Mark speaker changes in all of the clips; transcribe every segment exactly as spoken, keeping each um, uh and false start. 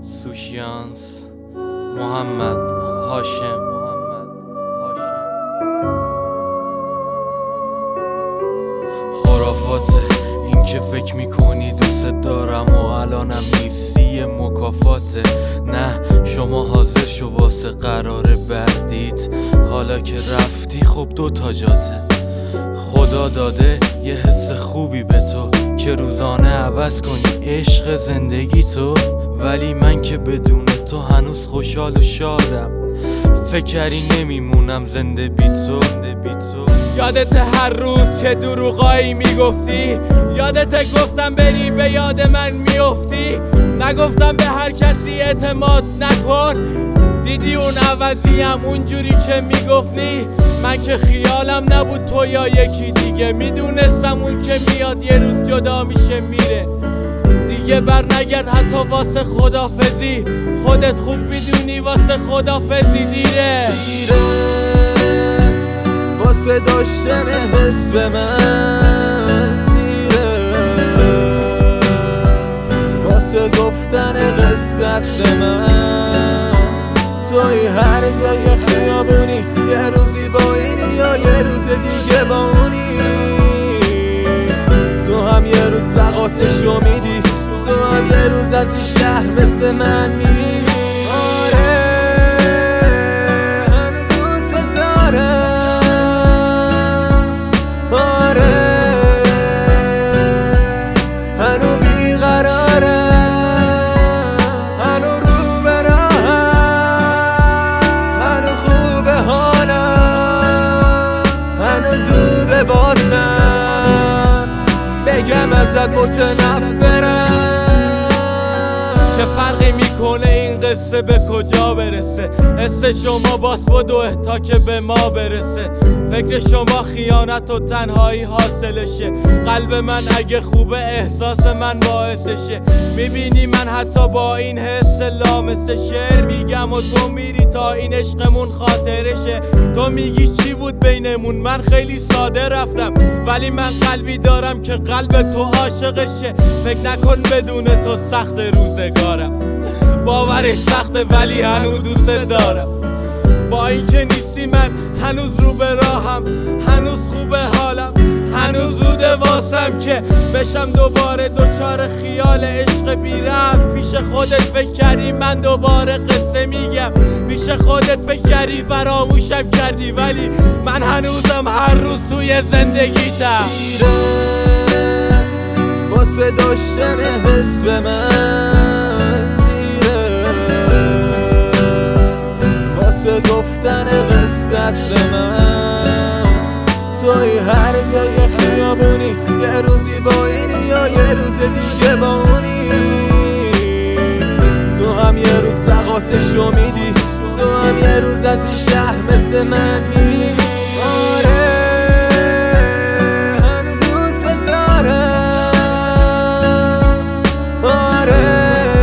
Speaker 1: سوشیانس محمد هاشم خرافاته این که فکر میکنی دوست دارم و الانم نیستی مکافاته. نه شما حاضر شو واسه قراره بردید، حالا که رفتی خب دو تا جاته. خدا داده یه حس خوبی به تو که روزانه عوض کنی عشق زندگی تو، ولی من که بدون تو هنوز خوشحال و شادم. فکری نمیمونم زنده بی تو. یادت هر روز چه دروغایی میگفتی؟ یادت گفتم بری به یاد من میافتی؟ نگفتم به هر کسی اعتماد نکن؟ دیدی اون عوضیم اونجوری که میگفتی؟ من که خیالم نبود تو یا یکی دیگه، میدونستم اون که میاد یه روز جدا میشه میره دیگه. بر نگرد حتی واسه خدافزی، خودت خوب میدونی واسه خدافزی دیره
Speaker 2: دیره واسه داشتن حس به من، دیره واسه گفتن قصت به من. توی هر جای خیابونی یه روزی با اینی یا یه روز دیگه با اونی. تو هم یه روز سقاسشو میدی، تو هم یه روز از این شهر مثل من میری. آره هنو دوست دارم، آره هنو بیقرارم، هنو رو به راهم، هنو خوب حالم، هنو زود باسم بگم ازت متنفرم.
Speaker 1: چه فرقی میکنه این قصه به کجا برسه؟ حس شما باس بدو تا که به ما برسه. فکر شما خیانت و تنهایی حاصلشه. قلب من اگه خوبه احساس من باعثشه. میبینی من حتی با این حس لامسه شعر میگم و تو میری تا این عشقمون خاطرشه. تو میگی چی بود بینمون؟ من خیلی ساده رفتم، ولی من قلبی دارم که قلب تو عاشقشه. فکر نکن بدون تو سخت روزگارم، باورش سخته ولی هنوز دوست دارم. با این که نیستی من هنوز رو به راهم، هنوز خوبه حالم، هنوز زوده واسم که بشم دوباره دوچار خیال عشق بیرم. پیش خودت فکر کردی من دوباره قصه میگم، پیش خودت فکر کردی فراموشم کردی، ولی من هنوزم هر روز توی زندگیتم.
Speaker 2: دیره واسه داشتن حس به من، دیره واسه گفتن قصت به من. توی هر جای خیابونی یه روزی با اینی یا یه روز دیگه با اونی. تو هم یه روز سقاسشو میدی، تو هم یه روز از این شهر مثل من میری. آره هنو دوست دارم، آره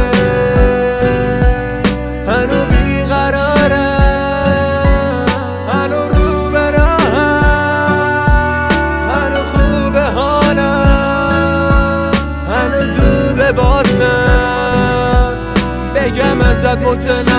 Speaker 2: هنو بیقرارم، هنو رو به راهم، هنو خوب حالم، هنو زود باسم بگم ازت متنفرم.